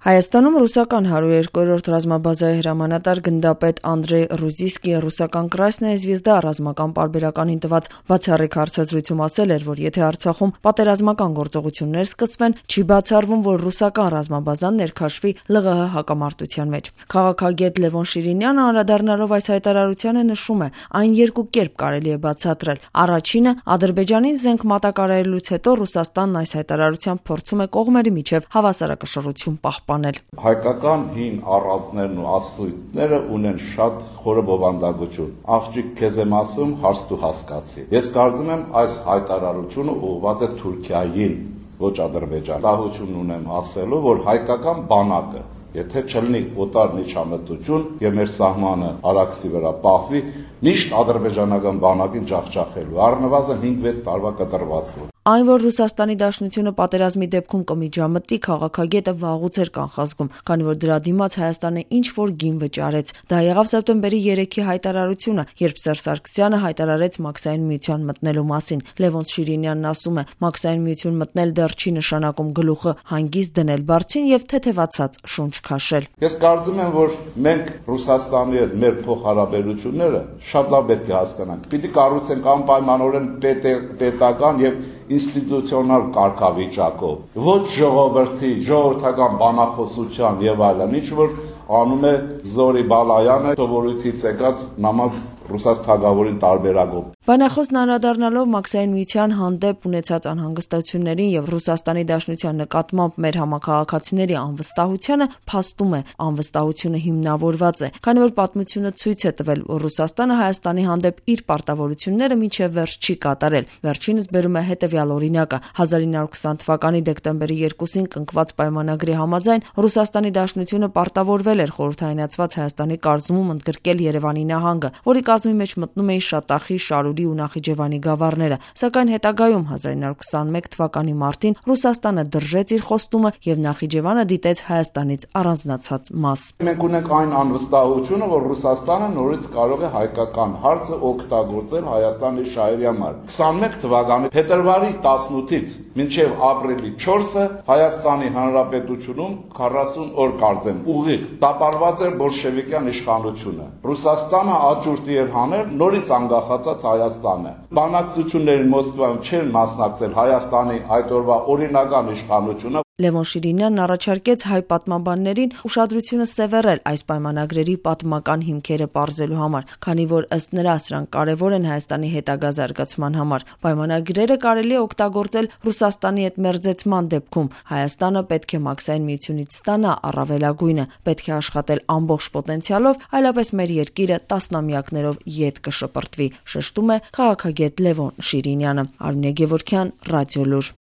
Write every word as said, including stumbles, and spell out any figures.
Հայաստանում ռուսական հարյուր երկրորդ ռազմաբազայի հրամանատար գնդապետ Անդրեյ Ռուզիսկիը ռուսական «Կրասնայա զվեզդա» ռազմական պարբերականին տված բացառիկ հարցազրույցում ասել էր, որ եթե Արցախում պատերազմական գործողություններ սկսվեն, չի բացառվում, որ ռուսական ռազմաբազան ներքաշվի ԼՂՀ հակամարտության մեջ։ Քաղաքագետ Լևոն Շիրինյանը անդրադառնալով այս հայտարարությանը նշում է, այն երկու կերպ կարելի է բացատրել։ Առաջինը, Ադրբեջանին զենք մատակարարելուց հետո Ռուսաստանն այս հայտարարությամբ փորձում է կողմերի միջև հավասարակշռություն պահպանել։ Հայկական հին առածներն ու ասույթները ունեն շատ խորը բովանդակություն։ Աղջիկ քեզ եմ ասում, հարց դու հասկացի։ Ես կարծում եմ այս հայտարարությունը ուղղված է Թուրքիային, ոչ Ադրբեջան։ Տահություն ունեմ ասելու, որ հայկական բանակը, եթե չլինի օտար միջամտություն եւ մեր սահմանը Արաքսի վրա պահվի, միշտ ադրբեջանական բանակին ջախջախելու, առնվազն հինգ-վեց տարվա կտրվածքով։ Այն, որ Ռուսաստանի Դաշնությունը պատերազմի դեպքում կմիջամտի, քաղաքագետը վաղուց էր կանխազգում, քանի որ դրա դիմաց Հայաստանը ինչ-որ գին վճարեց։ Դա եղավ սեպտեմբերի երեքի հայտարարությունը, երբ Սերժ Սարգսյանը հայտարարեց Մաքսային միության մտնելու մասին։ Լևոն Շիրինյանն ասում է, Մաքսային միություն մտնել դեռ չի նշանակում գլուխը հանգիստ դնել բարձին եւ թեթևացած շունչ քաշել։ Ես կարծում եմ, որ մենք Ռուսաստանի հետ մեր փոխհարաբերությունները շատ լավ պետք է հասկանանք։ Պիտի կառուցենք անպայմանորեն պետական եւ ինստիտուցիոնալ կարգավիճակով, ոչ ժողովրդի, ժողովրդական բանախոսության եւ այլն, ինչ որ անում է Զորի Բալայանը, սովորույթից եկած նամակ ռուսաց թագավորին տարբերակով։ Բանախոսն անդրադառնալով Մաքսային միության հանդեպ ունեցած անհանգստություններին եւ Ռուսաստանի Դաշնության նկատմամբ մեր համակարգացիների անվստահությանը, փաստում է, անվստահությունը հիմնավորված է, քանի որ պատմությունը ցույց է տվել, որ Ռուսաստանը Հայաստանի հանդեպ իր պարտավորությունները մինչև վերջ չի կատարել։ Վերջինս բերում է հետեւյալ օրինակը. հազար ինը հարյուր քսան թվականի դեկտեմբերի երկուսին կնքված պայմանագրի համաձայն Ռուսաստանի Դաշնությունը պարտավորվել էր խորհրդայնացված Հայաստանի կազմում ընդգրկել Երևանի նահանգը, որի կազմի մեջ մտնում էին Շատախի, Շարուրի ու Նախիջևանի գավառները, սակայն հետագայում հազար ինը հարյուր քսանմեկ թվականի մարտին Ռուսաստանը դրժեց իր խոստումը եւ Նախիջևանը դիտեց Հայաստանից առանձնացած մաս։ Մենք ունենք այն անվստահությունը, որ Ռուսաստանը նորից կարող է հայկական հարցը օգտագործել Հայաստանի շահերի համար։ քսանմեկ թվականի փետրվարի տասնութից մինչև ապրիլի չորսը Հայաստանի Հանրապետությունում քառասուն օր կարծեմ ուղիղ տապալված էր բոլշևիկյան իշխանությունը։ Ռուսաստանը աջուրտի էր հանել նորից անկախացած Հայաստանը։ Բանակցություններին Մոսկվայում չեն մասնակցել Հայաստանի այդ օրվա օրինական իշխանությունը։ Լևոն Շիրինյանն առաջարկեց հայ պատմաբաններին ուշադրությունը սևեռել այս պայմանագրերի պատմական հիմքերը պարզելու համար, քանի որ ըստ նրա սրանք կարևոր են Հայաստանի հետագա զարգացման համար։ Պայմանագրերը կարելի է օգտագործել Ռուսաստանի հետ մերձեցման դեպքում։ Հայաստանը պետք է Մաքսային միությունից ստանա առավելագույնը, պետք է աշխատել ամբողջ պոտենցիալով, այլապես մեր երկիրը տասնամյակներով ետ կշպրտվի, շեշտում է քաղաքագետ Լևոն Շիրինյանը։ Արմինե Գևորգյան, Ռադիոլուր։